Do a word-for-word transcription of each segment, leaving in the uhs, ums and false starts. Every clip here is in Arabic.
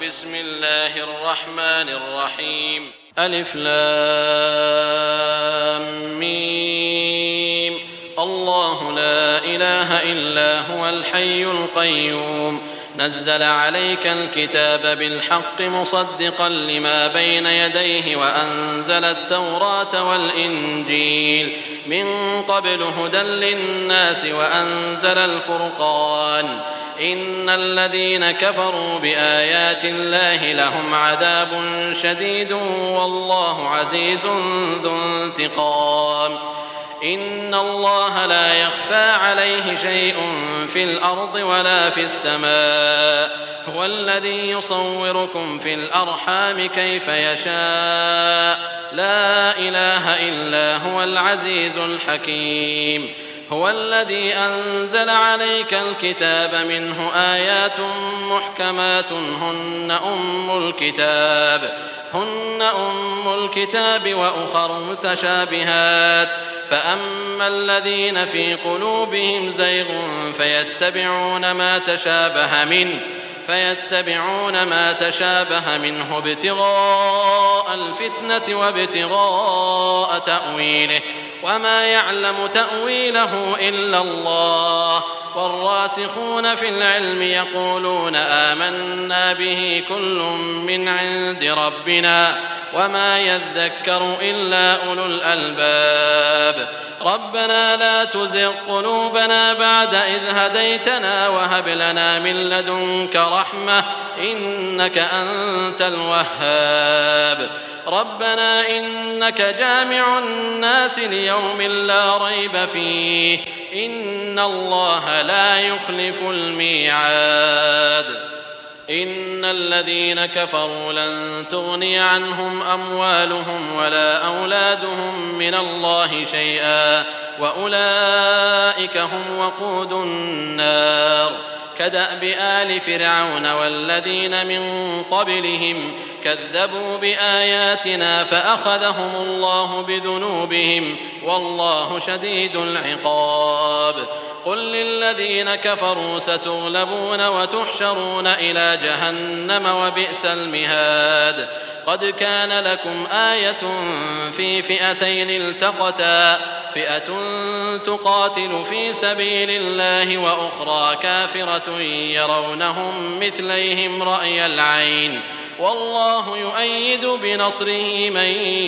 بسم الله الرحمن الرحيم. ألف لام ميم. الله لا إله إلا هو الحي القيوم نزل عليك الكتاب بالحق مصدقا لما بين يديه وأنزل التوراة والإنجيل من قبل هدى للناس وأنزل الفرقان إن الذين كفروا بآيات الله لهم عذاب شديد والله عزيز ذو انتقام. إن الله لا يخفى عليه شيء في الأرض ولا في السماء هو الذي يصوركم في الأرحام كيف يشاء لا إله إلا هو العزيز الحكيم. هو الذي أنزل عليك الكتاب منه آيات محكمات هن أم الكتاب هن أم الكتاب وأخر متشابهات فأما الذين في قلوبهم زيغ فيتبعون ما تشابه منه فيتبعون ما تشابه منه ابتغاء الفتنة وابتغاء تأويله وما يعلم تأويله إلا الله والراسخون في العلم يقولون آمنا به كل من عند ربنا وما يذكر إلا أولو الألباب. ربنا لا تزغ قلوبنا بعد إذ هديتنا وهب لنا من لدنك رحمة إنك أنت الوهاب. ربنا إنك جامع الناس ليوم لا ريب فيه إن الله لا يخلف الميعاد. إن الذين كفروا لن تغني عنهم أموالهم ولا أولادهم من الله شيئا وأولئك هم وقود النار. كدأب آل فرعون والذين من قبلهم كذبوا بآياتنا فأخذهم الله بذنوبهم والله شديد العقاب. قل للذين كفروا ستغلبون وتحشرون إلى جهنم وبئس المهاد. قد كان لكم آية في فئتين التقتا فئة تقاتل في سبيل الله وأخرى كافرة يرونهم مثليهم رأي العين والله يؤيد بنصره من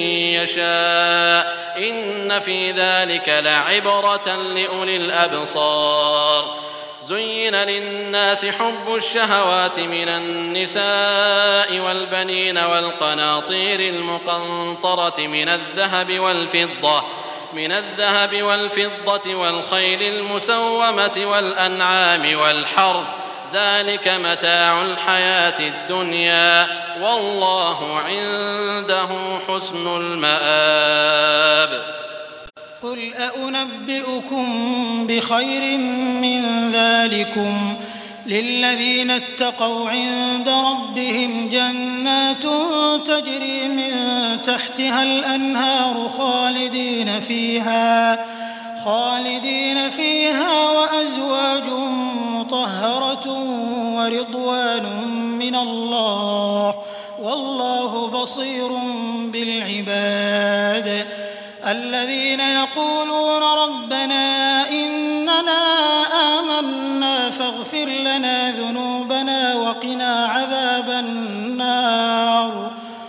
يشاء إن في ذلك لعبرة لأولي الأبصار. زين للناس حب الشهوات من النساء والبنين والقناطير المقنطرة من الذهب والفضة من الذهب والفضة والخيل المسومة والأنعام والحرث ذلك متاع الحياة الدنيا والله عنده حسن المآب. قل أنبئكم بخير من ذلكم للذين اتقوا عند ربهم جنات تجري من تحتها الأنهار خالدين فيها خالدين فيها وأزواج مطهرة ورضوان من الله والله بصير بالعباد. الذين يقولون ربنا إننا آمنا فاغفر لنا ذنوبنا وقنا عذاب النار.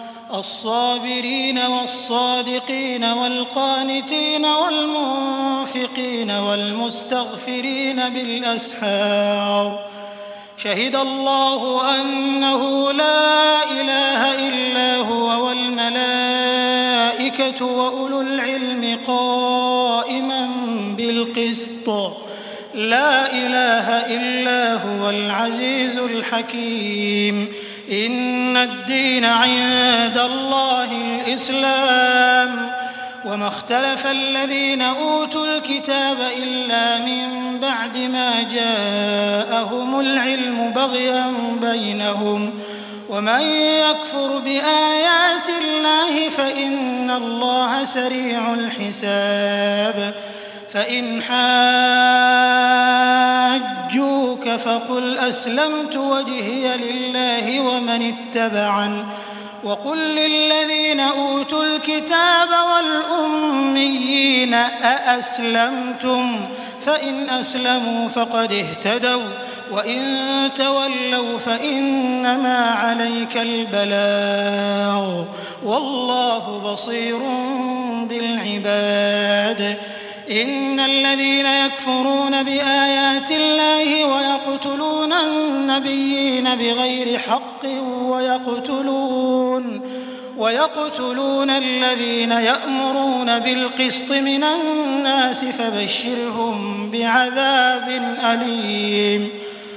الصابرين والصادقين والقانتين والمنفقين والمستغفرين بالأسحار. شهد الله أنه لا إله إلا هو والملائكة وأولو العلم قائما بالقسط لا إله إلا هو العزيز الحكيم. إن الدين عند الله الإسلام وما اختلف الذين أوتوا الكتاب إلا من بعد ما جاءهم العلم بغيا بينهم ومن يكفر بآيات الله فإن الله سريع الحساب. فإن حاجوك فقل أسلمت وجهي لله ومن اتبعن وقل للذين أوتوا الكتاب والأميين أأسلمتم فإن أسلموا فقد اهتدوا وإن تولوا فإنما عليك البلاغ والله بصير بالعباد. إن الذين يكفرون بآيات الله ويقتلون النبيين بغير حق ويقتلون ويقتلون الذين يأمرون بالقسط من الناس فبشرهم بعذاب أليم.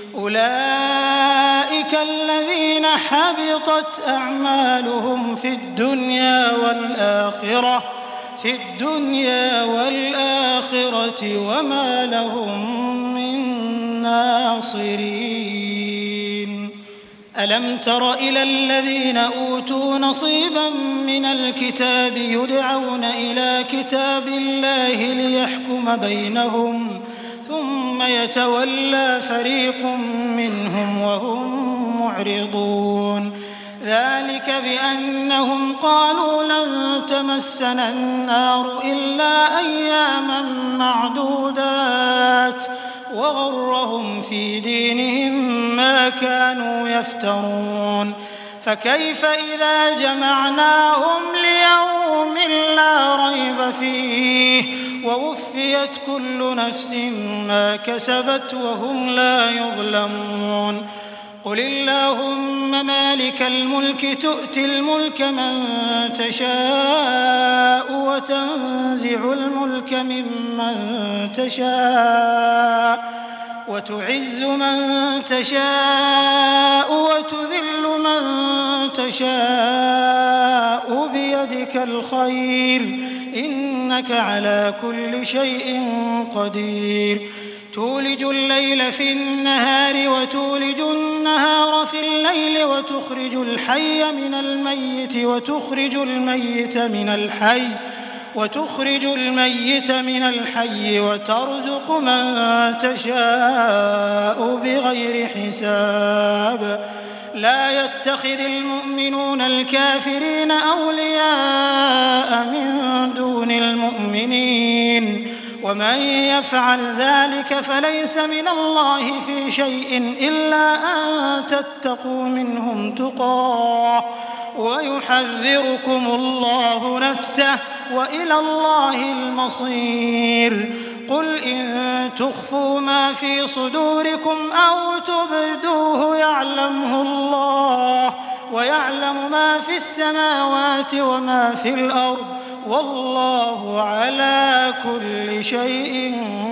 أولئك الذين حبطت أعمالهم في الدنيا والآخرة في الدنيا والآخرة وما لهم من ناصرين. ألم تر إلى الذين أوتوا نصيبا من الكتاب يدعون إلى كتاب الله ليحكم بينهم ثم يتولى فريق منهم وهم معرضون. ذلك بأنهم قالوا لن تمسنا النار إلا أياما معدودات وغرهم في دينهم ما كانوا يفترون. فكيف إذا جمعناهم ليوم لا ريب فيه ووفيت كل نفس ما كسبت وهم لا يظلمون. قل اللهم مالك الملك تؤتي الملك من تشاء وتنزع الملك ممن تشاء وتعز من تشاء وتذل من تشاء بيدك الخير إنك على كل شيء قدير. تولج الليل في النهار وتولج النهار في الليل وتخرج الحي من الميت وتخرج الميت من الحي وتخرج الميت من الحي وترزق من تشاء بغير حساب. لا يتخذ المؤمنون الكافرين أولياء من دون المؤمنين ومن يفعل ذلك فليس من الله في شيء إلا أن تتقوا منهم تقاه ويحذركم الله نفسه وإلى الله المصير. قل إن تخفوا ما في صدوركم أو تبدوه يعلمه الله ويعلم ما في السماوات وما في الأرض والله على كل شيء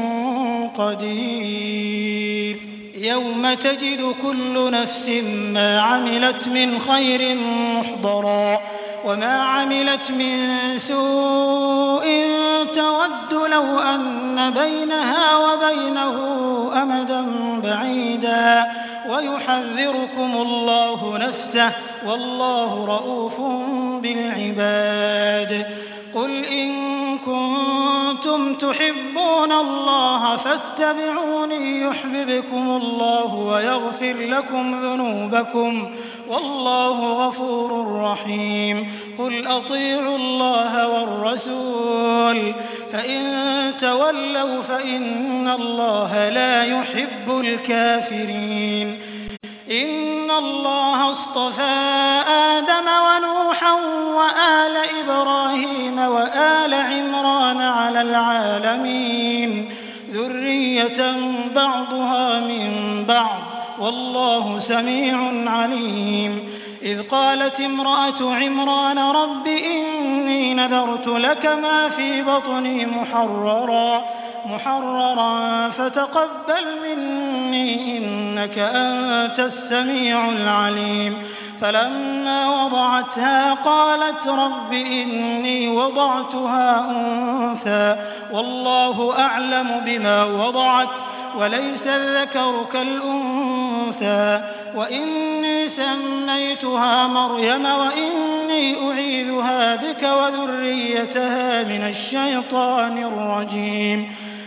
قدير. يوم تجد كل نفس ما عملت من خير محضرا وما عملت من سوء تود لو أن بينها وبينه أمدا بعيدا ويحذركم الله نفسه والله رؤوف بالعباد. قل إن كنتم تحبون الله فاتبعوني يحببكم الله ويغفر لكم ذنوبكم والله غفور رحيم. قل أطيعوا الله والرسول فإن تولوا فإن الله لا يحب الكافرين. إن الله اصطفى آدم ونوحا وآل إبراهيم وآل عمران على العالمين ذرية بعضها من بعض والله سميع عليم. إذ قالت امرأة عمران رب إني نذرت لك ما في بطني محررا محررا فتقبل مني إنك أنت السميع العليم. فلما وضعتها قالت رب إني وضعتها أنثى والله أعلم بما وضعت وليس الذكر كالأنثى وإني سميتها مريم وإني أعيذها بك وذريتها من الشيطان الرجيم.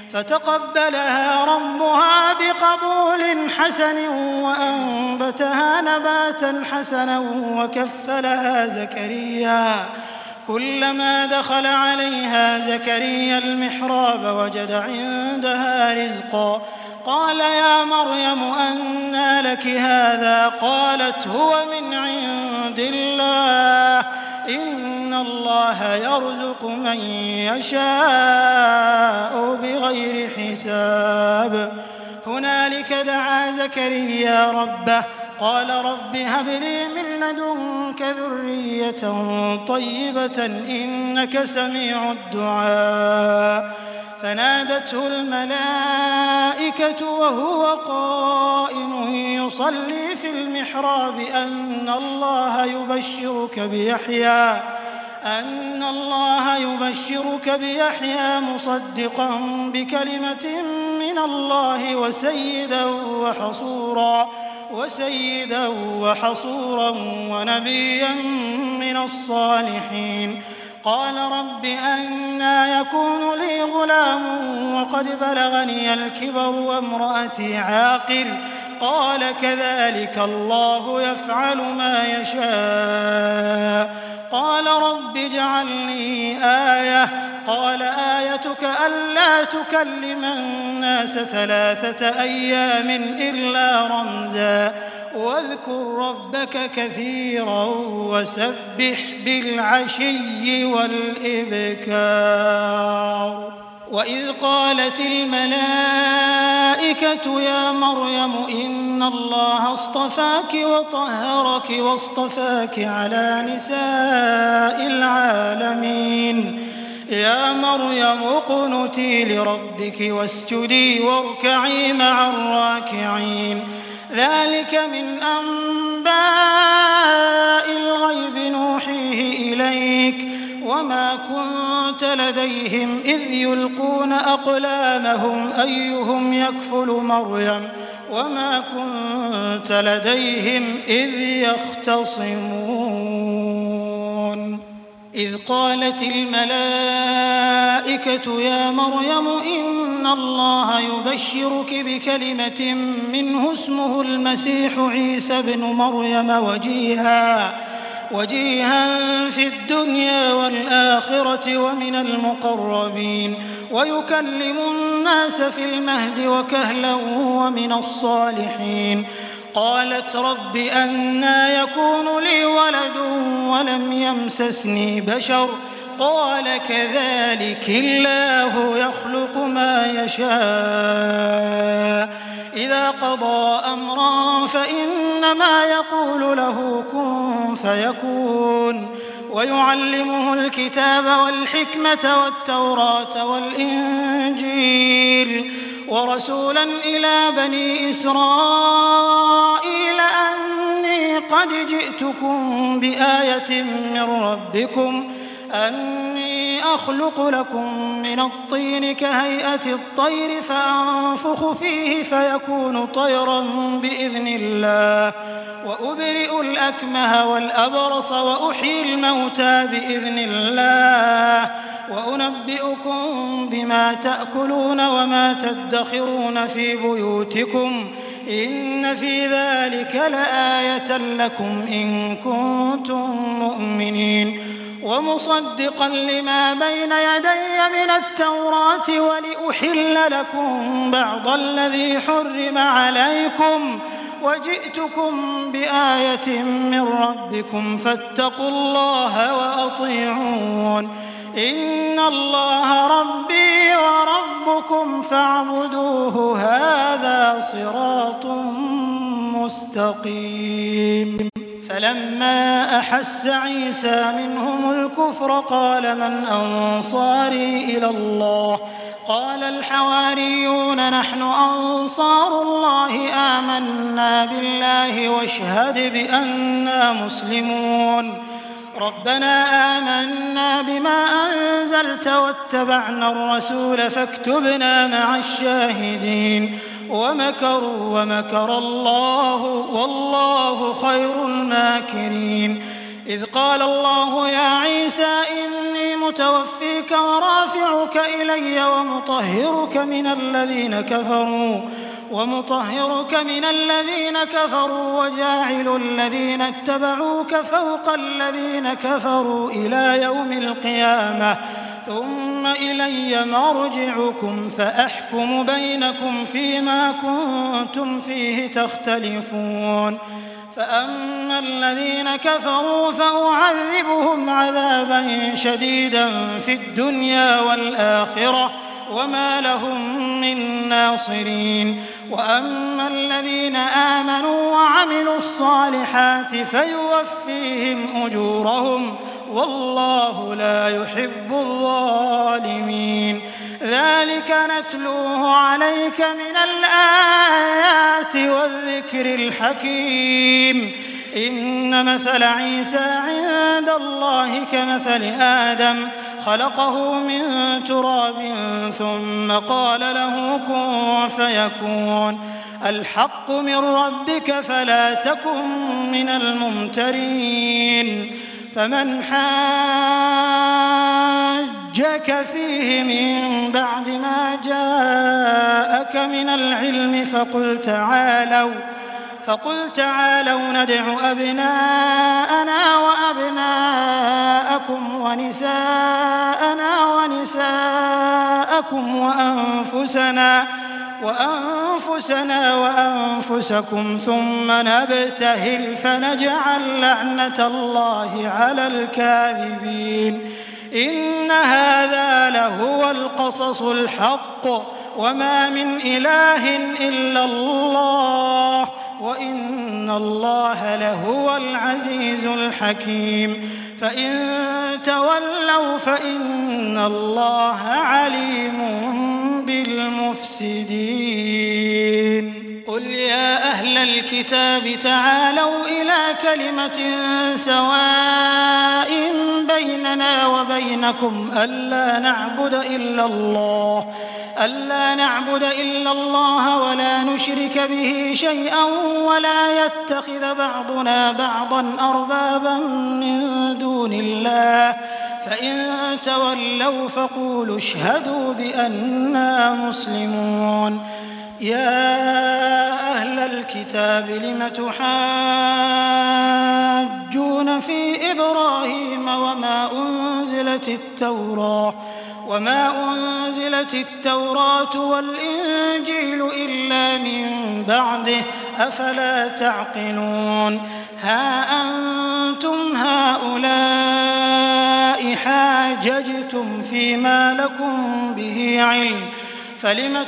فتقبلها ربها بقبول حسن وأنبتها نباتا حسنا وكفلها زكريا. كلما دخل عليها زكريا المحراب وجد عندها رزقا قال يا مريم أنى لك هذا؟ قالت هو من عند الله إن الله يرزق من يشاء بغير حساب. هنالك دعا زكريا ربه قال رب هب لي من لدنك ذرية طيبة إنك سميع الدعاء. فنادته الملائكة وهو قائم يصلي في المحراب أن الله يبشرك بيحيى أن الله يبشرك بيحيى مصدقا بكلمة من الله وسيدا وحصورا وسيدا وحصورا ونبيا من الصالحين. قال رب أنى يكون لي غلام وقد بلغني الكبر وامرأتي عاقر؟ قال كذلك الله يفعل ما يشاء. قال رب اجعل لي آية. قال آيتك ألا تكلم الناس ثلاثة أيام إلا رمزا واذكر ربك كثيرا وسبح بالعشي والإبكار. وإذ قالت الملائكة يا مريم إن الله اصطفاك وطهرك واصطفاك على نساء العالمين. يا مريم اقنتي لربك واسجدي واركعي مع الراكعين. ذلك من أنباء الغيب نوحيه إليك وما كنت لديهم إذ يلقون أقلامهم أيهم يكفل مريم وما كنت لديهم إذ يختصمون. إذ قالت الملائكة يا مريم إن الله يبشرك بكلمة منه اسمه المسيح عيسى بن مريم وجيها وجيها في الدنيا والآخرة ومن المقربين ويكلم الناس في المهد وكهلا ومن الصالحين. قالت رب أنى يكون لي ولد ولم يمسسني بشر؟ قال كذلك الله يخلق ما يشاء إذا قضى أمرا فإنما يقول له كن فيكون. ويعلمه الكتاب والحكمة والتوراة والإنجيل ورسولا إلى بني إسرائيل أني قد جئتكم بآية من ربكم أني أخلق لكم من الطين كهيئة الطير فأنفخ فيه فيكون طيرا بإذن الله وأبرئ الأكمه والأبرص وأحيي الموتى بإذن الله وأنبئكم بما تأكلون وما تدخرون في بيوتكم إن في ذلك لآية لكم إن كنتم مؤمنين. ومصدقا لما بين يدي من التوراة ولأحل لكم بعض الذي حرم عليكم وجئتكم بآية من ربكم فاتقوا الله وأطيعون. إن الله ربي وربكم فاعبدوه هذا صراط مستقيم. فلما أحس عيسى منهم الكفر قال من أنصاري إلى الله؟ قال الحواريون نحن أنصار الله آمنا بالله واشهد بأننا مسلمون. ربنا آمنا بما أنزلت واتبعنا الرسول فاكتبنا مع الشاهدين. ومكروا ومكر الله والله خير الماكرين. إذ قال الله يا عيسى إني متوفيك ورافعك إلي ومطهرك من الذين كفروا ومطهرك من الذين كفروا وجاعل الذين اتبعوك فوق الذين كفروا إلى يوم القيامة ثم إلي مرجعكم فأحكم بينكم فيما كنتم فيه تختلفون فأما الذين كفروا فأعذبهم عذابا شديدا في الدنيا والآخرة وما لهم من ناصرين وأما الذين آمنوا وعملوا الصالحات فيوفيهم أجورهم والله لا يحب الظالمين ذلك نتلوه عليك من الآيات والذكر الحكيم إن مثل عيسى عند الله كمثل آدم خلقه من تراب ثم قال له كن فيكون الحق من ربك فلا تكن من الممترين فمن حاجك فيه من بعد ما جاءك من العلم فقل تعالوا فقل تعالوا ندع أبناءنا وأبناءكم ونساءنا ونساءكم وأنفسنا وأنفسنا وأنفسكم ثم نبتهل فنجعل لعنة الله على الكاذبين إن هذا لهو القصص الحق وما من إله إلا الله وإن الله لهو العزيز الحكيم فإن تولوا فإن الله عليم بالمفسدين قل يا أهل الكتاب تعالوا إلى كلمة سواء بيننا وبينكم ألا نعبد إلا الله ألا نعبد إلا الله ولا نشرك به شيئا ولا يتخذ بعضنا بعضا أربابا من دون الله فإن تولوا فقولوا اشهدوا بأننا مسلمون يا أهل الكتاب لم تحاجون في إبراهيم وما أنزلت التوراة وما أنزلت التوراة والإنجيل إلا من بعده أفلا تعقلون ها أنتم هؤلاء حاججتم فيما لكم به علم فلم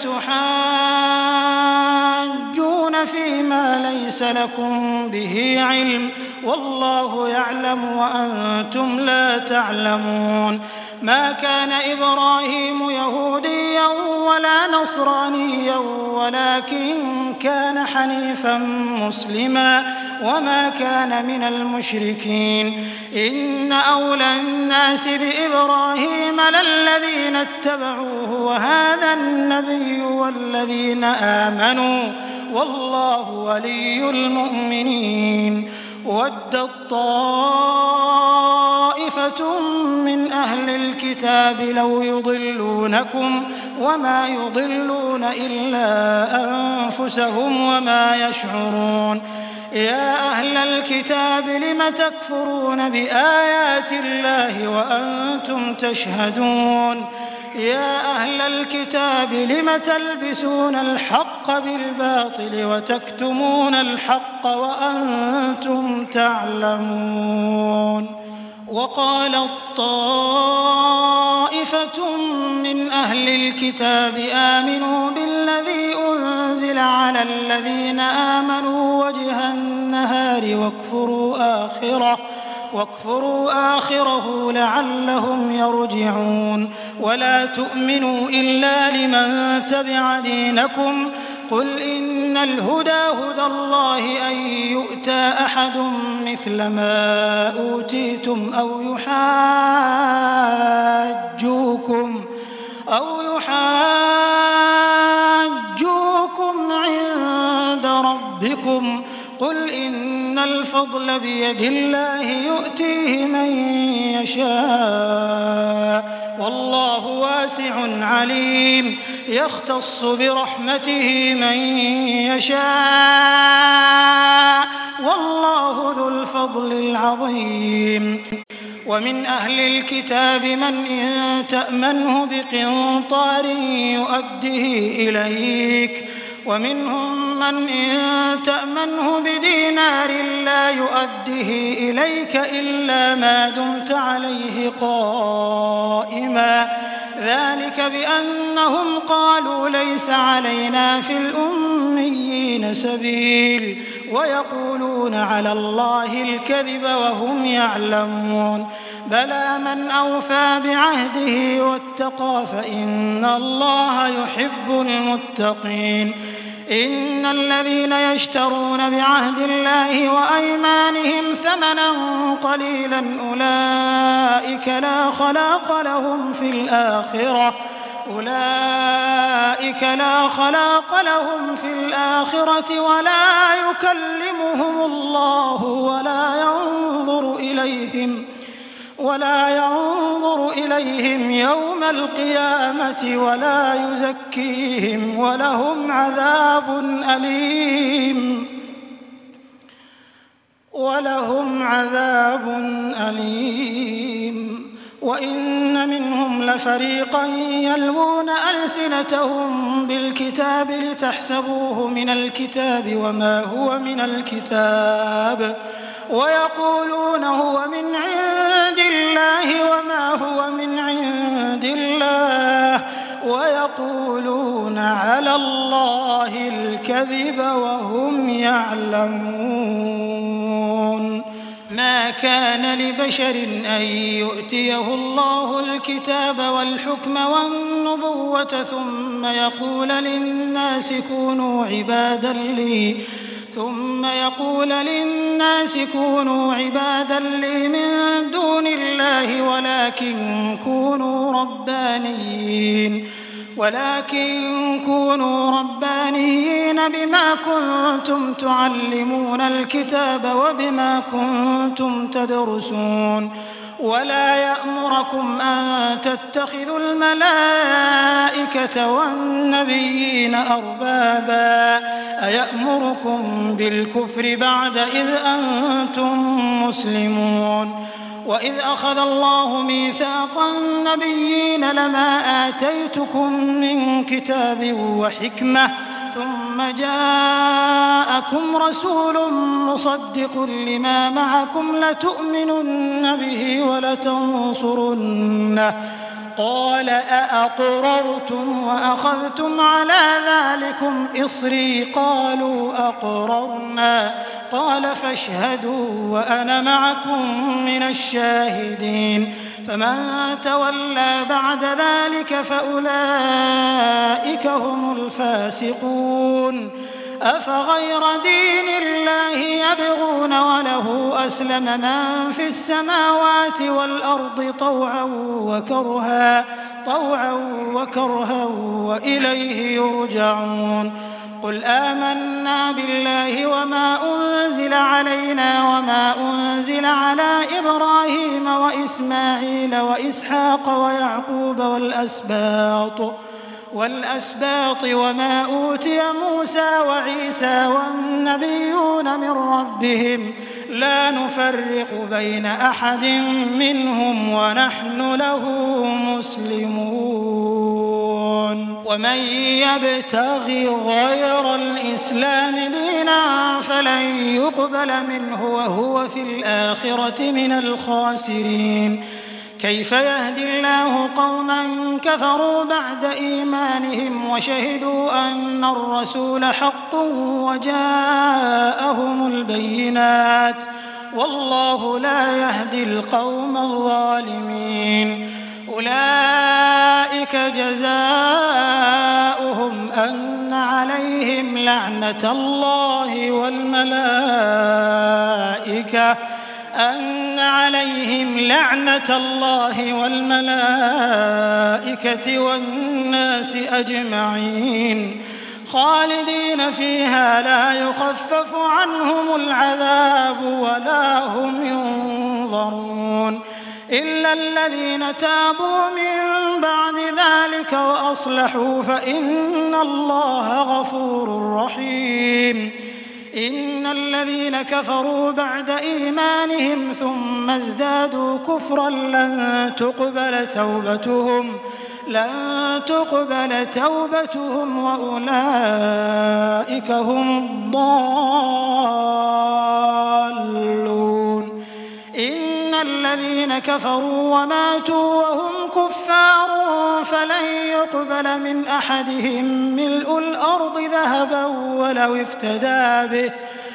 تحاجون فيما ليس لكم به علم والله يعلم وأنتم لا تعلمون ما كان إبراهيم يهوديا ولا نصرانيا ولكن كان حنيفا مسلما وما كان من المشركين إن أولى الناس بإبراهيم للذين اتبعوه وهذا النبي والذين آمنوا والله ولي المؤمنين ودت طائفة من أهل الكتاب لو يضلونكم وما يضلون إلا أنفسهم وما يشعرون يا أهل الكتاب لم تكفرون بآيات الله وأنتم تشهدون يا أهل الكتاب لم تلبسون الحق بالباطل وتكتمون الحق وأنتم تعلمون وقالت طائفة من أهل الكتاب آمنوا بالذي أنزل على الذين آمنوا وجه النهار واكفروا آخره واكفروا آخره لعلهم يرجعون ولا تؤمنوا إلا لمن تبع دينكم قل إن الهدى هدى الله أن يؤتى أحد مثل ما أوتيتم أو يحاجوكم أو يحاجوكم عند ربكم قل إن الفضل الفضل بيد الله يؤتيه من يشاء والله واسع عليم يختص برحمته من يشاء والله ذو الفضل العظيم ومن أهل الكتاب من إن تأمنه بقنطار يؤديه إليك ومنهم من إن تأمنه بدينار لا يؤديه إليك إلا ما دمت عليه قائما ذلك بأنهم قالوا ليس علينا في الأميين سبيل ويقولون على الله الكذب وهم يعلمون بلى من أوفى بعهده واتقى فإن الله يحب المتقين إن الذين يشترون بعهد الله وأيمانهم ثمنا قليلا أولئك لا خلاق لهم في الآخرة أولئك لا خلاق لهم في الآخرة ولا يكلمهم الله ولا ينظر إليهم ولا ينظر إليهم يوم القيامة ولا يزكيهم ولهم عذاب أليم ولهم عذاب أليم وإن منهم لفريقا يلوون ألسنتهم بالكتاب لتحسبوه من الكتاب وما هو من الكتاب ويقولون هو من عند الله وما هو من عند الله ويقولون على الله الكذب وهم يعلمون ما كان لبشر أن يؤتيه الله الكتاب والحكم والنبوة ثم يقول للناس كونوا عبادا لي ثم يقول للناس كونوا عبادا لي من دون الله ولكن كونوا ربانيين ولكن كونوا ربانيين بما كنتم تعلمون الكتاب وبما كنتم تدرسون ولا يأمركم أن تتخذوا الملائكة والنبيين أربابا أيأمركم بالكفر بعد إذ أنتم مسلمون وإذ أخذ الله ميثاق النبيين لما آتيتكم من كتاب وحكمة ثم جاءكم رسول مصدق لما معكم لتؤمنن به ولتنصرنه قال أأقررتم وأخذتم على ذلكم إصري قالوا أقررنا قال فاشهدوا وأنا معكم من الشاهدين فمن تولى بعد ذلك فأولئك هم الفاسقون أفغير دين الله يبغون وله أسلم من في السماوات والأرض طوعا وكرها طوعا وكرها وإليه يرجعون قل آمنا بالله وما أنزل علينا وما أنزل على إبراهيم وإسماعيل وإسحاق ويعقوب والأسباط والأسباط وما أوتي موسى وعيسى والنبيون من ربهم لا نفرق بين أحد منهم ونحن له مسلمون ومن يبتغي غير الإسلام دينا فلن يقبل منه وهو في الآخرة من الخاسرين كيف يهدي الله قوما كفروا بعد إيمانهم وشهدوا أن الرسول حق وجاءهم البينات والله لا يهدي القوم الظالمين أولئك جزاؤهم أن عليهم لعنة الله والملائكة أن عليهم لعنة الله والملائكة والناس أجمعين خالدين فيها لا يخفف عنهم العذاب ولا هم ينظرون إلا الذين تابوا من بعد ذلك وأصلحوا فإن الله غفور رحيم إن الذين كفروا بعد إيمانهم ثم ازدادوا كفرا لن تقبل توبتهم لن تقبل توبتهم وأولئك هم الضالون إن الذين كفروا وماتوا وهم كفار فلن يقبل من أحدهم ملء الأرض ذهبا ولو افتدى به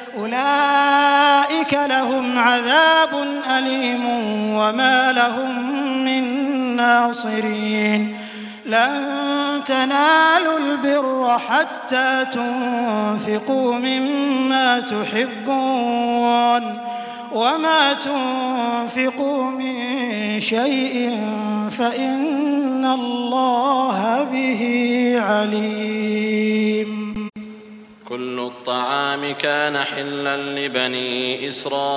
أولئك لهم عذاب أليم وما لهم من ناصرين لن تنالوا البر حتى تنفقوا مما تحبون وما تنفقوا من شيء فإن الله به عليم كل الطعام كان حلا لبني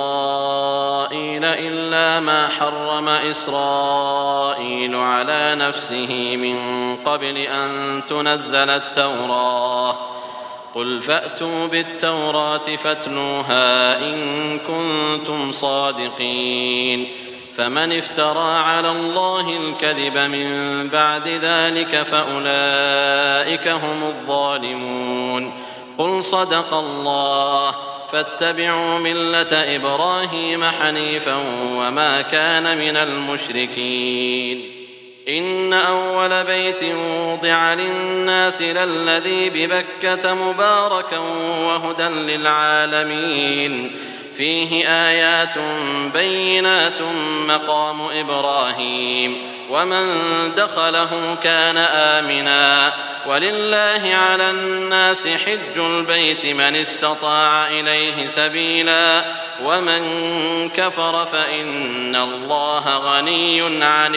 إسرائيل إلا ما حرم إسرائيل على نفسه من قبل أن تنزل التوراة قل فأتوا بالتوراة فاتلوها إن كنتم صادقين فمن افترى على الله الكذب من بعد ذلك فأولئك هم الظالمون قل صدق الله فاتبعوا ملة إبراهيم حنيفا وما كان من المشركين إن أول بيت وضع للناس للذي ببكة مباركا وهدى للعالمين فيه آيات بينات مقام إبراهيم ومن دخله كان آمنا ولله على الناس حج البيت من استطاع إليه سبيلا ومن كفر فإن الله غني عن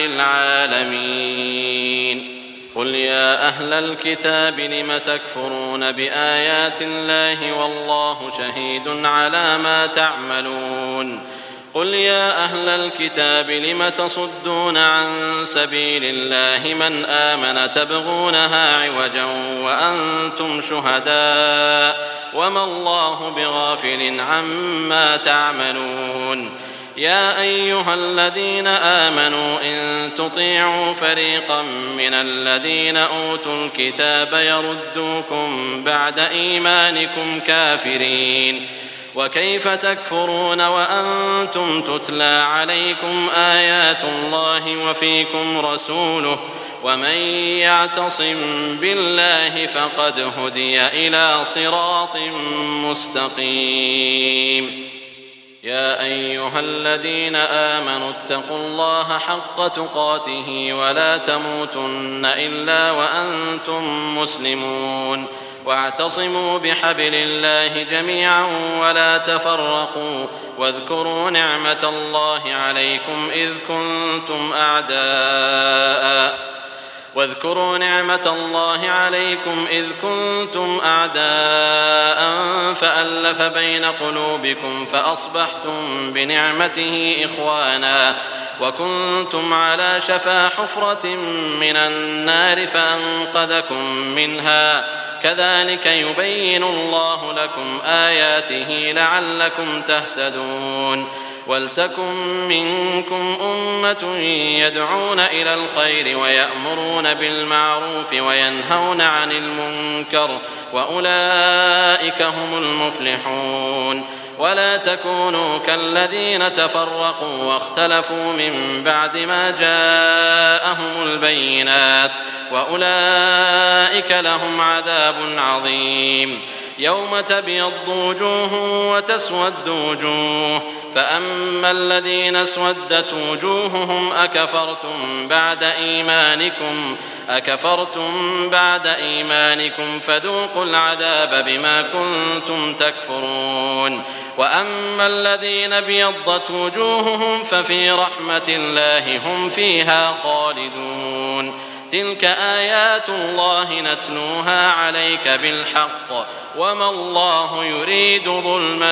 العالمين قل يا أهل الكتاب لم تكفرون بآيات الله والله شهيد على ما تعملون قل يا أهل الكتاب لم تصدون عن سبيل الله من آمن تبغونها عوجا وأنتم شهداء وما الله بغافل عما تعملون يا أيها الذين آمنوا إن تطيعوا فريقا من الذين أوتوا الكتاب يردوكم بعد إيمانكم كافرين وكيف تكفرون وأنتم تتلى عليكم آيات الله وفيكم رسوله ومن يعتصم بالله فقد هدي إلى صراط مستقيم يا أيها الذين آمنوا اتقوا الله حق تقاته ولا تموتن إلا وأنتم مسلمون واعتصموا بحبل الله جميعا ولا تفرقوا واذكروا نعمة الله عليكم إذ كنتم أعداء واذكروا نعمة الله عليكم إذ كنتم أعداء فألف بين قلوبكم فأصبحتم بنعمته إخوانا وكنتم على شفا حفرة من النار فأنقذكم منها كذلك يبين الله لكم آياته لعلكم تهتدون ولتكن منكم أمة يدعون إلى الخير ويأمرون بالمعروف وينهون عن المنكر وأولئك هم المفلحون ولا تكونوا كالذين تفرقوا واختلفوا من بعد ما جاءهم البينات وأولئك لهم عذاب عظيم يوم تبيض وجوه وتسود وجوه فأما الذين اسودت وجوههم أكفرتم بعد إيمانكم أكفرتم بعد إيمانكم فذوقوا العذاب بما كنتم تكفرون وأما الذين ابيضت وجوههم ففي رحمة الله هم فيها خالدون تلك آيات الله نتلوها عليك بالحق وما الله يريد ظلما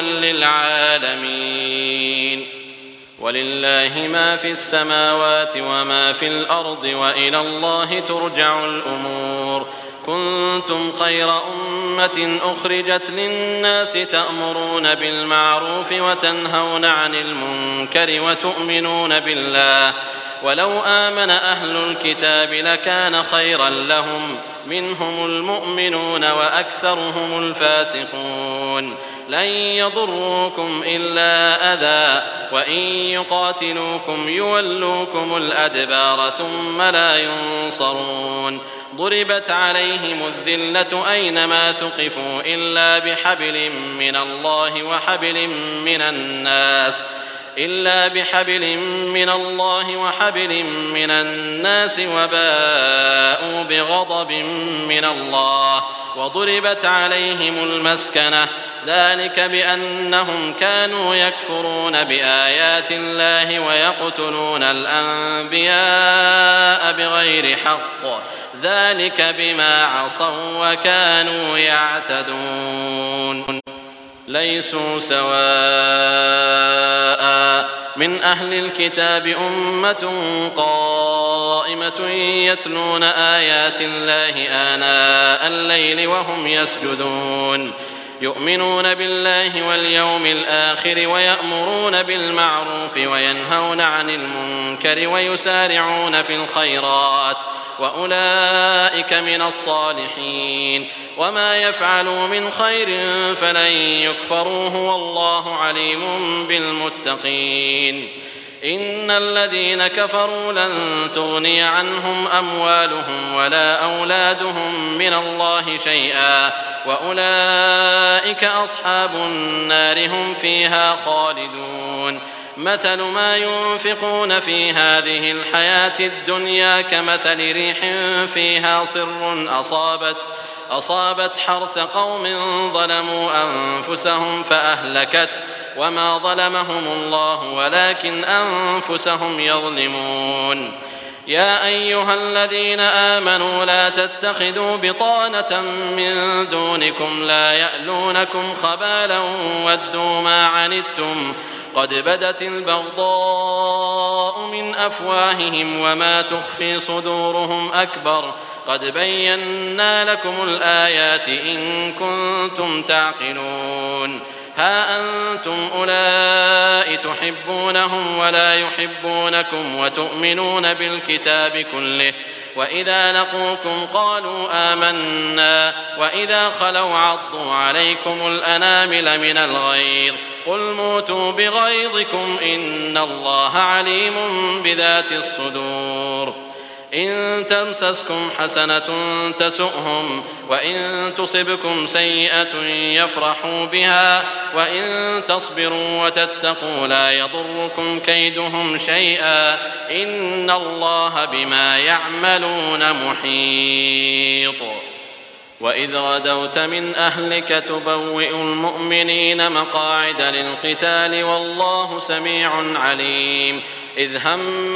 للعالمين ولله ما في السماوات وما في الأرض وإلى الله ترجع الأمور كنتم خير أمة أخرجت للناس تأمرون بالمعروف وتنهون عن المنكر وتؤمنون بالله ولو آمن أهل الكتاب لكان خيرا لهم منهم المؤمنون وأكثرهم الفاسقون لن يضروكم إلا أذى وإن يقاتلوكم يولوكم الأدبار ثم لا ينصرون ضربت عليهم الذلة أينما ثقفوا إلا بحبل من الله وحبل من الناس إلا بحبل من الله وحبل من الناس وباءوا بغضب من الله وضربت عليهم المسكنة ذلك بأنهم كانوا يكفرون بآيات الله ويقتلون الأنبياء بغير حق ذلك بما عصوا وكانوا يعتدون ليسوا سواء من أهل الكتاب أمة قائمة يتلون آيات الله آناء الليل وهم يسجدون يؤمنون بالله واليوم الآخر ويأمرون بالمعروف وينهون عن المنكر ويسارعون في الخيرات وأولئك من الصالحين وما يفعلوا من خير فلن يكفروه والله عليم بالمتقين إن الذين كفروا لن تغني عنهم أموالهم ولا أولادهم من الله شيئا وأولئك أصحاب النار هم فيها خالدون مثل ما ينفقون في هذه الحياة الدنيا كمثل ريح فيها صر أصابت أصابت حرث قوم ظلموا أنفسهم فأهلكت وما ظلمهم الله ولكن أنفسهم يظلمون يا أيها الذين آمنوا لا تتخذوا بطانة من دونكم لا يألونكم خبالا ودوا ما عنتم قد بدت البغضاء من أفواههم وما تخفي صدورهم أكبر قد بينا لكم الآيات إن كنتم تعقلون ها أنتم أولئك تحبونهم ولا يحبونكم وتؤمنون بالكتاب كله وإذا لقوكم قالوا آمنا وإذا خلوا عضوا عليكم الأنامل من الغيظ قل موتوا بغيظكم إن الله عليم بذات الصدور إن تمسسكم حسنة تسؤهم وإن تصبكم سيئة يفرحوا بها وإن تصبروا وتتقوا لا يضركم كيدهم شيئا إن الله بما يعملون محيط وإذ غدوت من أهلك تبوئ المؤمنين مقاعد للقتال والله سميع عليم إذ هم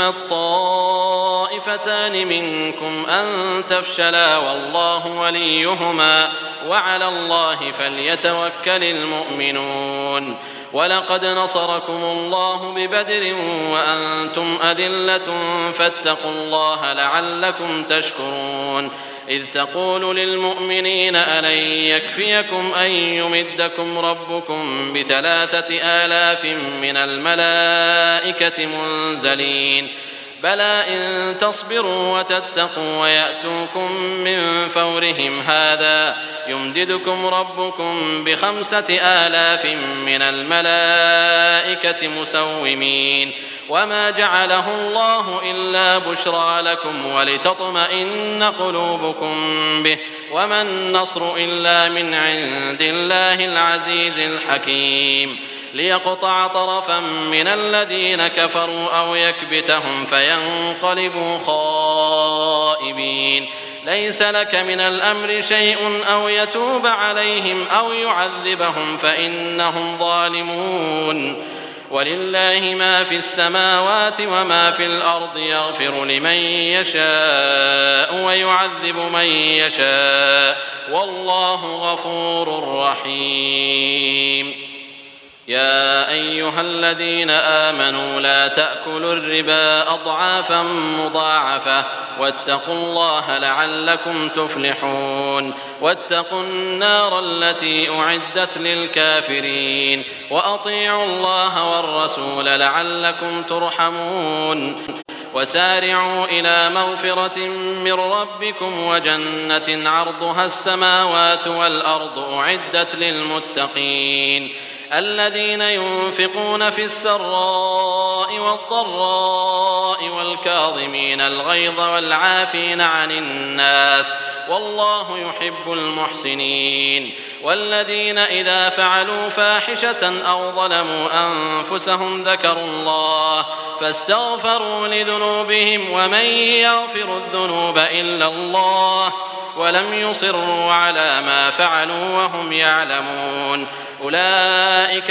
الطائفتان منكم أن تفشلا والله وليهما وعلى الله فليتوكل المؤمنون ولقد نصركم الله ببدر وأنتم أذلة فاتقوا الله لعلكم تشكرون إذ تقول للمؤمنين ألن يكفيكم أن يمدكم ربكم بثلاثة آلاف من الملائكة منزلين بلى إن تصبروا وتتقوا ويأتوكم من فورهم هذا يمددكم ربكم بخمسة آلاف من الملائكة مسومين وما جعله الله إلا بشرى لكم ولتطمئن قلوبكم به وما النصر إلا من عند الله العزيز الحكيم ليقطع طرفا من الذين كفروا أو يكبتهم فينقلبوا خائبين ليس لك من الأمر شيء أو يتوب عليهم أو يعذبهم فإنهم ظالمون ولله ما في السماوات وما في الأرض يغفر لمن يشاء ويعذب من يشاء والله غفور رحيم. يا أيها الذين آمنوا لا تأكلوا الربا أضعافا مضاعفة واتقوا الله لعلكم تفلحون. واتقوا النار التي أعدت للكافرين وأطيعوا الله والرسول لعلكم ترحمون. وسارعوا إلى مغفرة من ربكم وجنة عرضها السماوات والأرض أعدت للمتقين الذين ينفقون في السراء والضراء والكاظمين الغيظ والعافين عن الناس والله يحب المحسنين. والذين إذا فعلوا فاحشة أو ظلموا أنفسهم ذكروا الله فاستغفروا لذنوبهم ومن يغفر الذنوب إلا الله ولم يصروا على ما فعلوا وهم يعلمون أولئك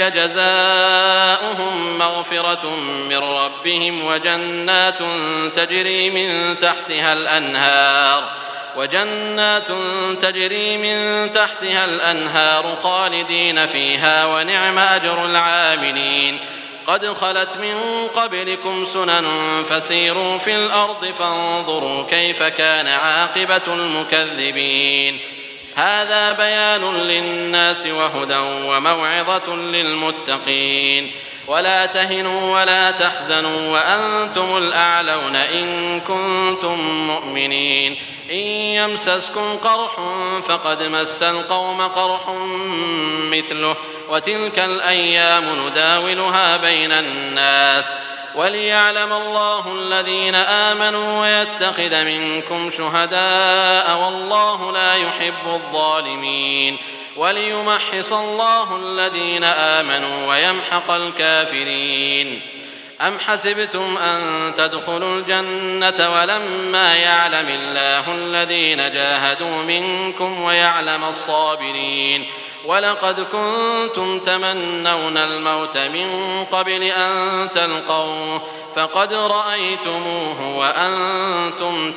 جزاؤهم مغفرة من ربهم وجنات تجري من تحتها الأنهار وجنات تجري من تحتها الأنهار خالدين فيها ونعم أجر العاملين. قد خلت من قبلكم سنن فسيروا في الأرض فانظروا كيف كان عاقبة المكذبين. هذا بيان للناس وهدى وموعظة للمتقين. ولا تهنوا ولا تحزنوا وأنتم الأعلون إن كنتم مؤمنين. إن يمسسكم قرح فقد مس القوم قرح مثله وتلك الأيام نداولها بين الناس وليعلم الله الذين آمنوا ويتخذ منكم شهداء والله لا يحب الظالمين وليمحص الله الذين آمنوا ويمحق الكافرين. أم حسبتم أن تدخلوا الجنة ولما يعلم الله الذين جاهدوا منكم ويعلم الصابرين ولقد كنتم تمنون الموت من قبل أن تلقوه فقد رأيتموه وأنتم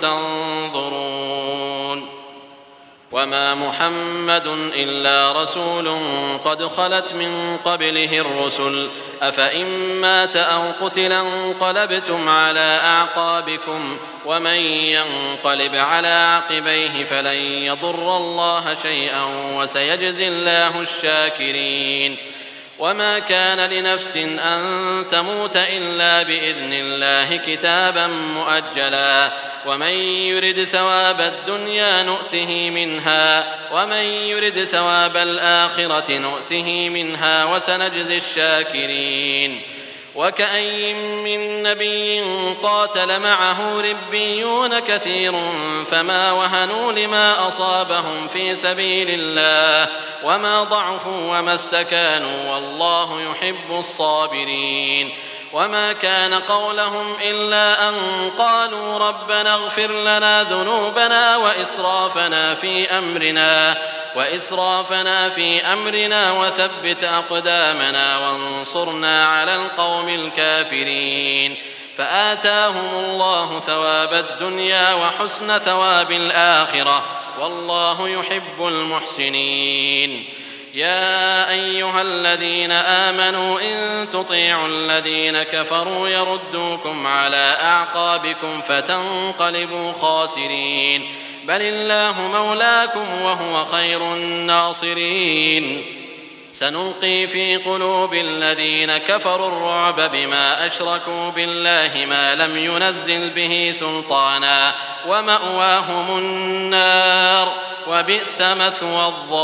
تنظرون. وما محمد إلا رسول قد خلت من قبله الرسل أفإن مات أو قتل انقلبتم على أعقابكم ومن ينقلب على عقبيه فلن يضر الله شيئا وسيجزي الله الشاكرين. وما كان لنفس أن تموت إلا بإذن الله كتابا مؤجلا ومن يرد ثواب الدنيا نؤته منها ومن يرد ثواب الآخرة نؤته منها وسنجزي الشاكرين. وكأي من نبي قاتل معه ربيون كثير فما وهنوا لما أصابهم في سبيل الله وما ضعفوا وما استكانوا والله يحب الصابرين. وما كان قولهم إلا أن قالوا ربنا اغفر لنا ذنوبنا وإسرافنا في أمرنا وإسرافنا في أمرنا وثبت أقدامنا وانصرنا على القوم الكافرين. فآتاهم الله ثواب الدنيا وحسن ثواب الآخرة والله يحب المحسنين. يا أيها الذين آمنوا إن تطيعوا الذين كفروا يردوكم على أعقابكم فتنقلبوا خاسرين بل الله مولاكم وهو خير الناصرين. سنلقي في قلوب الذين كفروا الرعب بما أشركوا بالله ما لم ينزل به سلطانا ومأواهم النار وبئس مثوى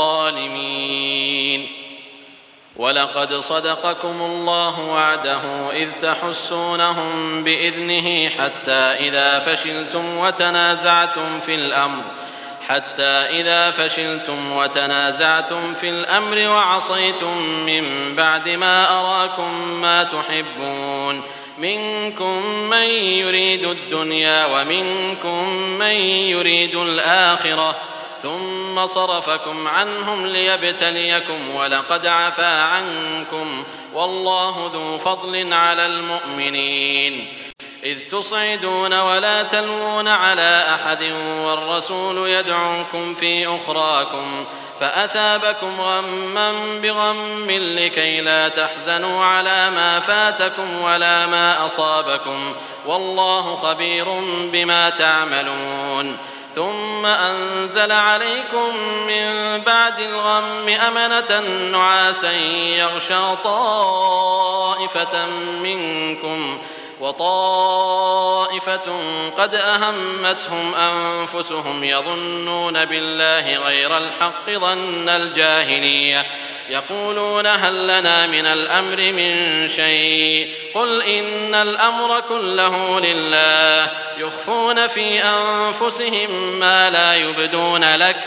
الظالمين. ولقد صدقكم الله وعده إذ تحسونهم بإذنه حتى إذا فشلتم وتنازعتم في الأمر حتى إذا فشلتم وتنازعتم في الأمر وعصيتم من بعد ما أراكم ما تحبون منكم من يريد الدنيا ومنكم من يريد الآخرة ثم صرفكم عنهم ليبتليكم ولقد عفا عنكم والله ذو فضل على المؤمنين إذ تصعدون ولا تلوون على أحد والرسول يدعوكم في أخراكم فأثابكم غما بغم لكي لا تحزنوا على ما فاتكم ولا ما أصابكم والله خبير بما تعملون ثم أنزل عليكم من بعد الغم أمنة نعاسا يغشى طائفة منكم وطائفة قد أهمتهم أنفسهم يظنون بالله غير الحق ظن الجاهلية يقولون هل لنا من الأمر من شيء قل إن الأمر كله لله يخفون في أنفسهم ما لا يبدون لك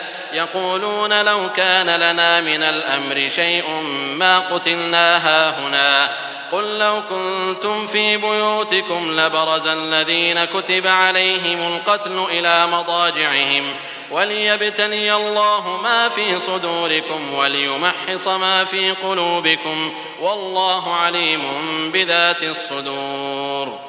يقولون لو كان لنا من الأمر شيء ما قتلنا هاهنا قل لو كنتم في بيوتكم لبرز الذين كتب عليهم القتل إلى مضاجعهم وليبتلي الله ما في صدوركم وليمحص ما في قلوبكم والله عليم بذات الصدور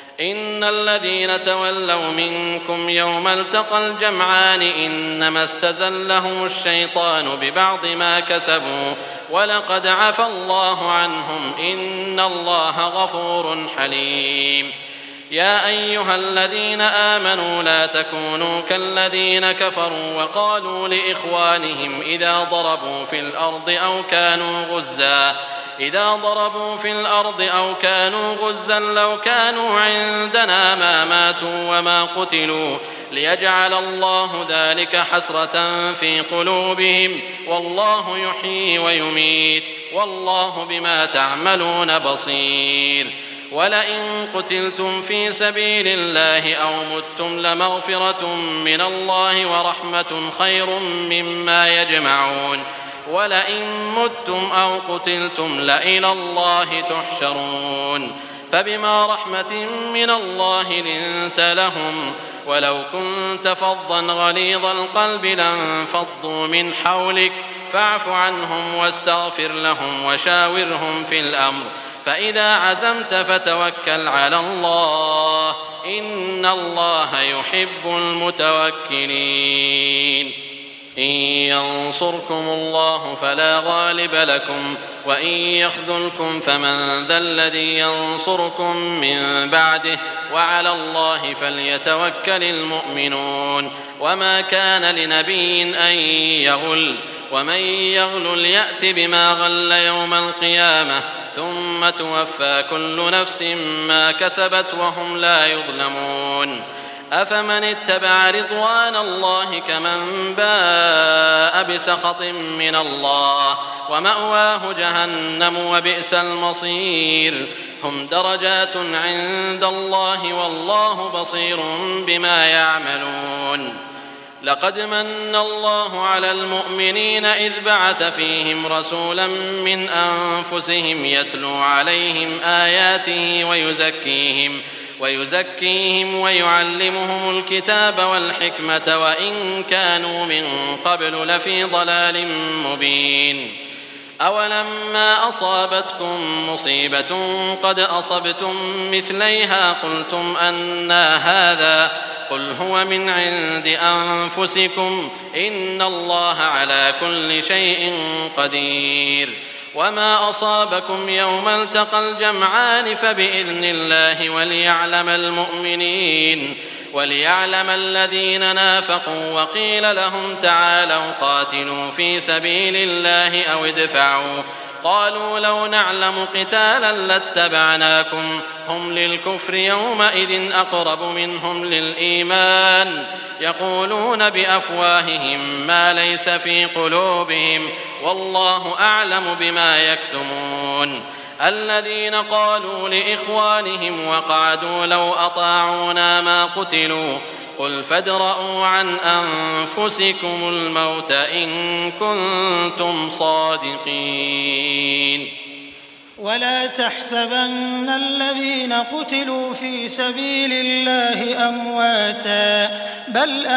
إن الذين تولوا منكم يوم التقى الجمعان إنما استزلهم الشيطان ببعض ما كسبوا ولقد عفى الله عنهم إن الله غفور حليم يا أيها الذين آمنوا لا تكونوا كالذين كفروا وقالوا لإخوانهم إذا ضربوا في الأرض أو كانوا غزا إذا ضربوا في الأرض أو كانوا غزا لو كانوا عندنا ما ماتوا وما قتلوا ليجعل الله ذلك حسرة في قلوبهم والله يحيي ويميت والله بما تعملون بصير ولئن قتلتم في سبيل الله أو متم لمغفرة من الله ورحمة خير مما يجمعون ولئن متم أو قتلتم لإلى الله تحشرون فبما رحمة من الله لنت لهم ولو كنت فظا غليظ القلب لانفضوا من حولك فاعف عنهم واستغفر لهم وشاورهم في الأمر فإذا عزمت فتوكل على الله إن الله يحب المتوكلين إن ينصركم الله فلا غالب لكم وإن يخذلكم فمن ذا الذي ينصركم من بعده وعلى الله فليتوكل المؤمنون وما كان لنبي أن يغل ومن يغل يأت بما غل يوم القيامة ثم توفى كل نفس ما كسبت وهم لا يظلمون أفمن اتبع رضوان الله كمن باء بسخط من الله ومأواه جهنم وبئس المصير هم درجات عند الله والله بصير بما يعملون لقد من الله على المؤمنين إذ بعث فيهم رسولا من أنفسهم يتلو عليهم آياته ويزكيهم ويزكيهم ويعلمهم الكتاب والحكمة وإن كانوا من قبل لفي ضلال مبين أولما أصابتكم مصيبة قد أصبتم مثليها قلتم أنى هذا قل هو من عند أنفسكم إن الله على كل شيء قدير وما أصابكم يوم التقى الجمعان فبإذن الله وليعلم المؤمنين وليعلم الذين نافقوا وقيل لهم تعالوا قاتلوا في سبيل الله أو ادفعوا قالوا لو نعلم قتالا لاتبعناكم هم للكفر يومئذ أقرب منهم للإيمان يقولون بأفواههم ما ليس في قلوبهم والله أعلم بما يكتمون الذين قالوا لإخوانهم وقعدوا لو أطاعونا ما قتلوا قل فادرءوا عن أنفسكم الموت إن كنتم صادقين ولا تحسبن الذين قتلوا في سبيل الله أمواتا بل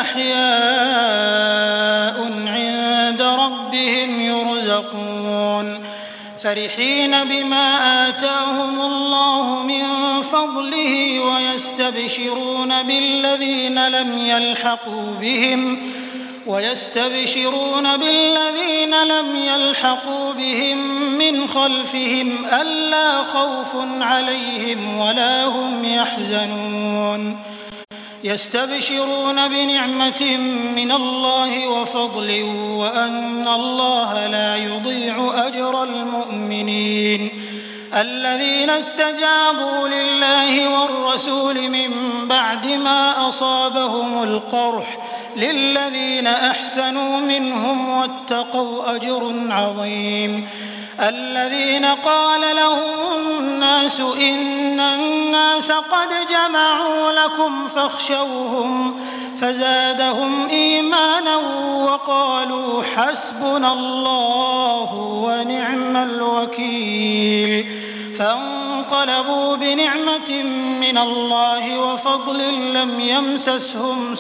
أحياء عند ربهم يرزقون فرحين بما آتاهم الله من فضله ويستبشرون بالذين لم يلحقوا بهم ويستبشرون بالذين لم يلحقوا بهم من خلفهم ألا خوف عليهم ولا هم يحزنون يستبشرون بنعمة من الله وفضل وأن الله لا يضيع أجر المؤمنين الذين استجابوا لله والرسول من بعد ما أصابهم القرح للذين أحسنوا منهم واتقوا أجر عظيم الذين قال لهم الناس إن الناس قد جمعوا لكم فاخشوهم فزادهم إيمانا وقالوا حسبنا الله ونعم الوكيل فانقلبوا بنعمة من الله وفضل لم يمسسهم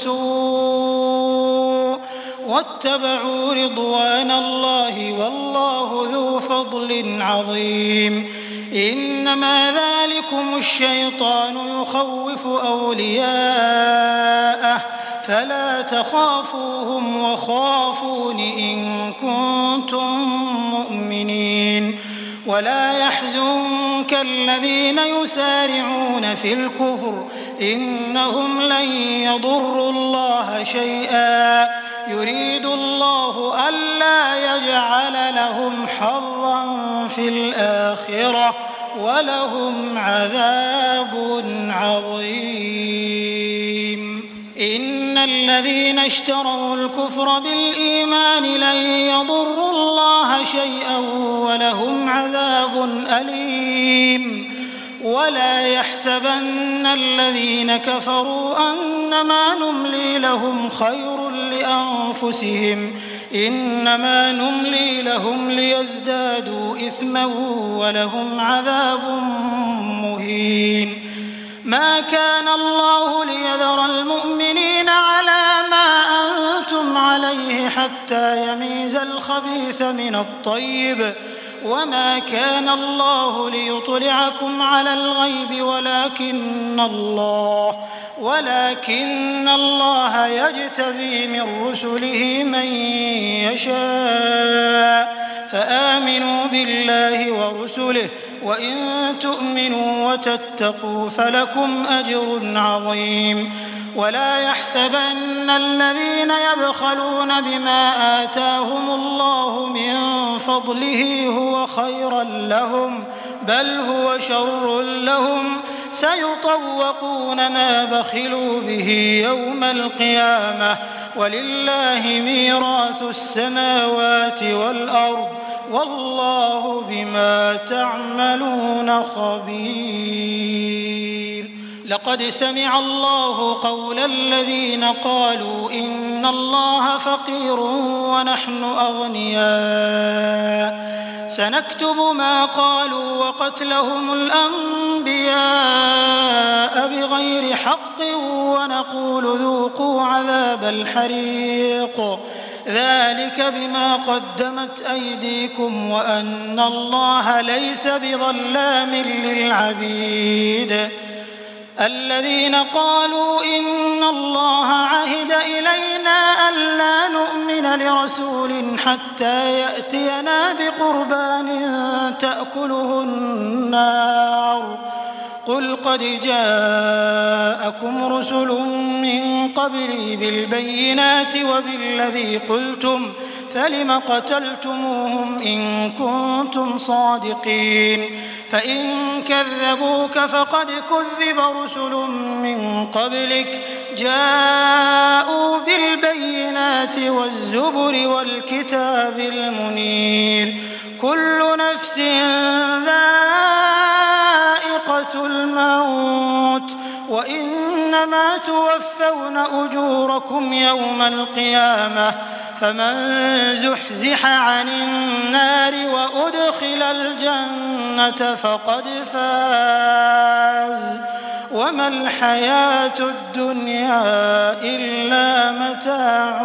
سوء واتبعوا رضوان الله والله ذو فضل عظيم إنما ذلكم الشيطان يخوف أولياءه فلا تخافوهم وخافون إن كنتم مؤمنين ولا يحزنك الذين يسارعون في الكفر إنهم لن يضروا الله شيئا يريد الله ألا يجعل لهم حظا في الآخرة ولهم عذاب عظيم إن الذين اشتروا الكفر بالإيمان لن يضروا الله شيئا ولهم عذاب أليم ولا يحسبن الذين كفروا أنما نملي لهم خير لأنفسهم إنما نملي لهم ليزدادوا إثما ولهم عذاب مهين ما كان الله ليذر المؤمنين على ما أنتم عليه حتى يميز الخبيث من الطيب وما كان الله ليطلعكم على الغيب ولكن الله ولكن الله يجتبي من رسله من يشاء فآمنوا بالله ورسله وإن تؤمنوا وتتقوا فلكم أجر عظيم ولا يحسبن الذين يبخلون بما آتاهم الله من فضله هو خيرا لهم بل هو شر لهم سيطوقون ما بخلوا به يوم القيامة ولله ميراث السماوات والأرض والله بما تعملون خبير لقد سمع الله قول الذين قالوا إن الله فقير ونحن أغنياء سنكتب ما قالوا وقتلهم الأنبياء بغير حق ونقول ذوقوا عذاب الحريق ذلك بما قدمت أيديكم وأن الله ليس بظلام للعبيد الذين قالوا إن الله عهد إلينا ألا نؤمن لرسول حتى يأتينا بقربان تأكله النار قل قد جاءكم رسل من قبلي بالبينات وبالذي قلتم فلم قتلتموهم إن كنتم صادقين فإن كذبوك فقد كذب رسل من قبلك جاءوا بالبينات والزبر والكتاب المنير كل نفس ذائقة الموت وإنما توفون أجوركم يوم القيامة فمن زحزح عن النار وأدخل الجنة فقد فاز وما الحياة الدنيا إلا متاع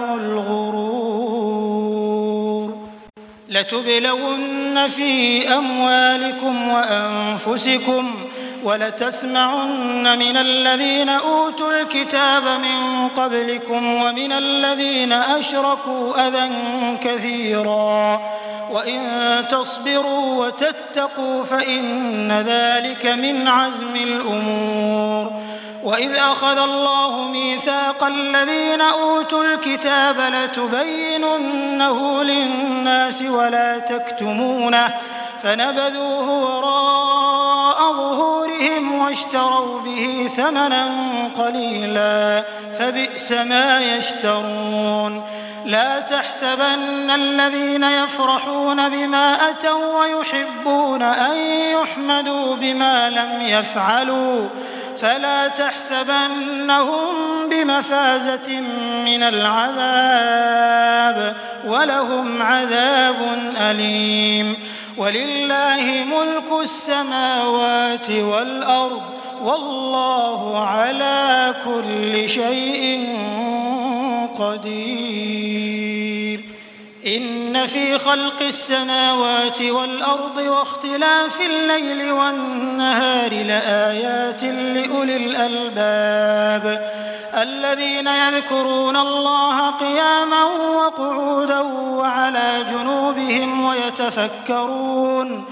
الغرور لتبلون في أموالكم وأنفسكم ولتسمعن من الذين أوتوا الكتاب من قبلكم ومن الذين أشركوا أذى كثيرا وإن تصبروا وتتقوا فإن ذلك من عزم الأمور وإذ أخذ الله ميثاق الذين أوتوا الكتاب لتبيننه للناس ولا تكتمونه فنبذوه وراء ظهورهم واشتروا به ثمنا قليلا فبئس ما يشترون لا تحسبن الذين يفرحون بما أتوا ويحبون أن يحمدوا بما لم يفعلوا فلا تحسبنهم بمفازة من العذاب ولهم عذاب أليم ولله ملك السماوات والأرض والله على كل شيء قدير إن في خلق السماوات والأرض واختلاف الليل والنهار لآيات لأولي الألباب الذين يذكرون الله قياما وقعودا وعلى جنوبهم ويتفكرون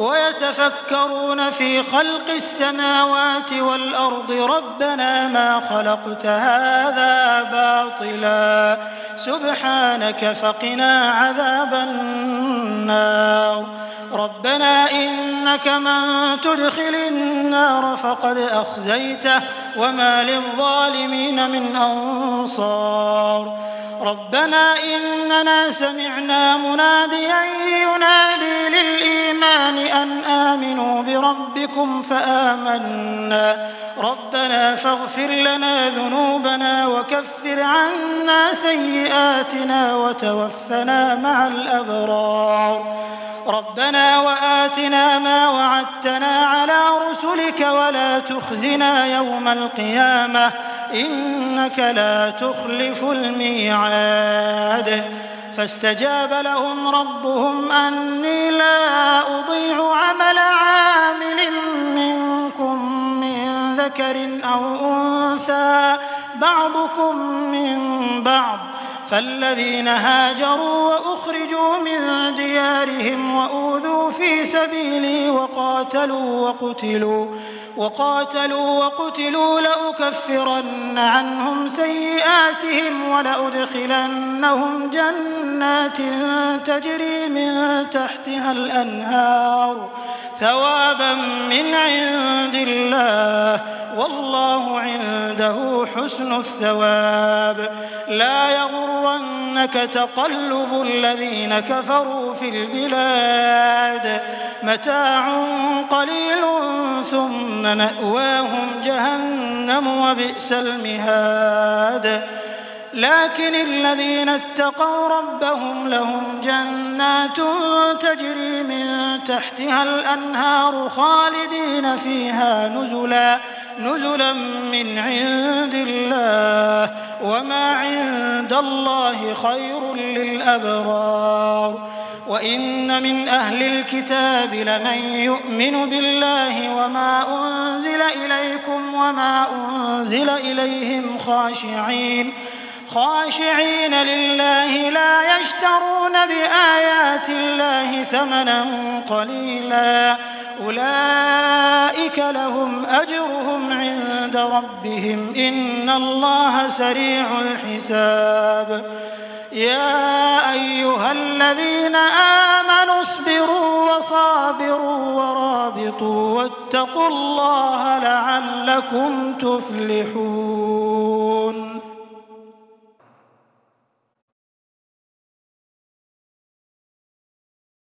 ويتفكرون في خلق السماوات والأرض ربنا ما خلقت هذا باطلا سبحانك فقنا عذاب النار ربنا إنك من تدخل النار فقد أخزيته وما للظالمين من أنصار ربنا إننا سمعنا مناديا ينادي للإيمان أن آمنوا بربكم فآمنا ربنا فاغفر لنا ذنوبنا وكفر عنا سيئاتنا وتوفنا مع الأبرار ربنا وآتنا ما وعدتنا على رسلك ولا تخزنا يوم القيامة إنك لا تخلف الميعاد فاستجاب لهم ربهم أني لا أضيع عمل عامل منكم من ذكر أو أنثى بعضكم من بعض فالذين هاجروا وأخرجوا من ديارهم وأوذوا في سبيلي وقاتلوا وقتلوا وقاتلوا وقتلوا لأكفرن عنهم سيئاتهم ولأدخلنهم جنات تجري من تحتها الأنهار ثوابا من عند الله والله عنده حسن الثواب لا يغرنك تقلب الذين كفروا في البلاد متاع قليل ثم مأواهم جهنم وبئس المهاد لكن الذين اتقوا ربهم لهم جنات تجري من تحتها الأنهار خالدين فيها نزلا نزلا من عند الله وما عند الله خير للأبرار وإن من أهل الكتاب لمن يؤمن بالله وما أنزل إليكم وما أنزل إليهم خاشعين خاشعين لله لا يشترون بآيات الله ثمنا قليلا أولئك لهم أجرهم عند ربهم إن الله سريع الحساب يا أيها الذين آمنوا اصبروا وصابروا ورابطوا واتقوا الله لعلكم تفلحون.